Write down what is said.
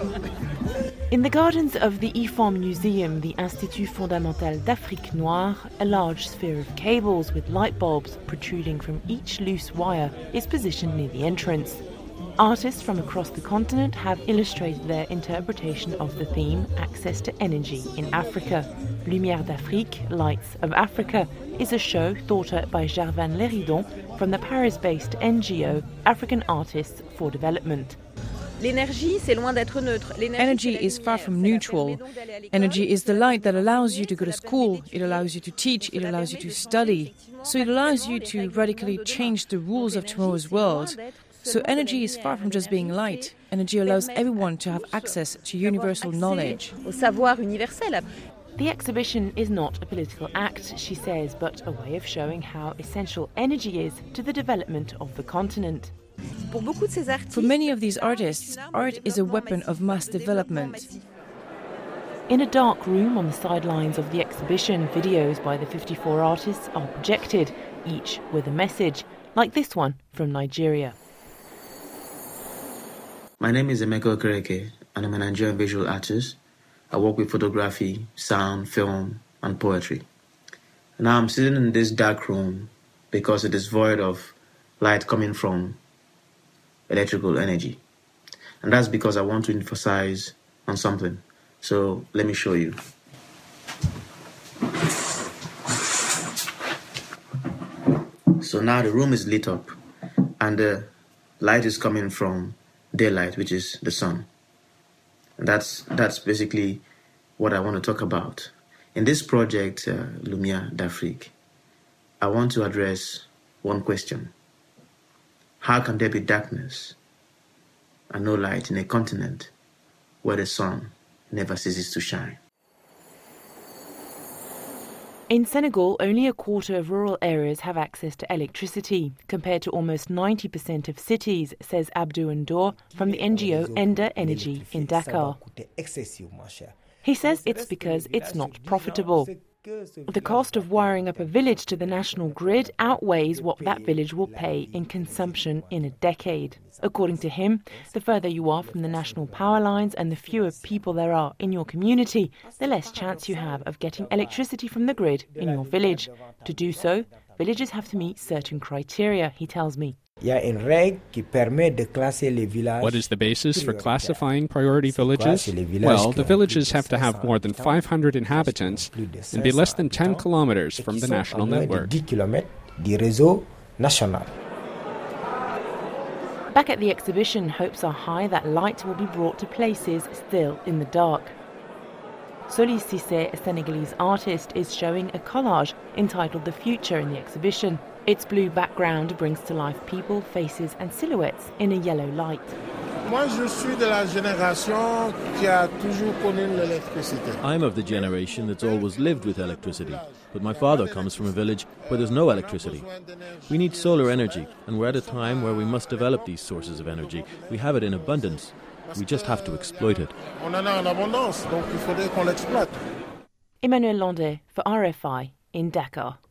In the gardens of the IFAM Museum, the Institut Fondamental d'Afrique Noire, a large sphere of cables with light bulbs protruding from each loose wire is positioned near the entrance. Artists from across the continent have illustrated their interpretation of the theme Access to Energy in Africa. Lumière d'Afrique, Lights of Africa, is a show thought up by Gervan Léridon from the Paris-based NGO African Artists for Development. Energy is far from neutral. Energy is the light that allows you to go to school, it allows you to teach, it allows you to study. So it allows you to radically change the rules of tomorrow's world. So energy is far from just being light. Energy allows everyone to have access to universal knowledge. The exhibition is not a political act, she says, but a way of showing how essential energy is to the development of the continent. For many of these artists, art is a weapon of mass development. In a dark room on the sidelines of the exhibition, videos by the 54 artists are projected, each with a message, like this one from Nigeria. My name is Emeka Okereke, and I'm a Nigerian visual artist. I work with photography, sound, film, and poetry. Now I'm sitting in this dark room because it is void of light coming from electrical energy. And that's because I want to emphasize on something. So let me show you. So now the room is lit up and the light is coming from daylight, which is the sun. And that's basically what I want to talk about. In this project, Lumière d'Afrique, I want to address one question. How can there be darkness and no light in a continent where the sun never ceases to shine? In Senegal, only a quarter of rural areas have access to electricity, compared to almost 90% of cities, says Abdou Ndour from the NGO Enda Energy in Dakar. He says it's because it's not profitable. The cost of wiring up a village to the national grid outweighs what that village will pay in consumption in a decade. According to him, the further you are from the national power lines and the fewer people there are in your community, the less chance you have of getting electricity from the grid in your village. To do so, villages have to meet certain criteria, he tells me. What is the basis for classifying priority villages? Well, the villages have to have more than 500 inhabitants and be less than 10 kilometers from the national network. Back at the exhibition, hopes are high that light will be brought to places still in the dark. Solis Cissé, a Senegalese artist, is showing a collage entitled The Future in the exhibition. Its blue background brings to life people, faces and silhouettes in a yellow light. I'm of the generation that's always lived with electricity, but my father comes from a village where there's no electricity. We need solar energy, and we're at a time where we must develop these sources of energy. We have it in abundance. We just have to exploit it. Emmanuel Landais for RFI in Dakar.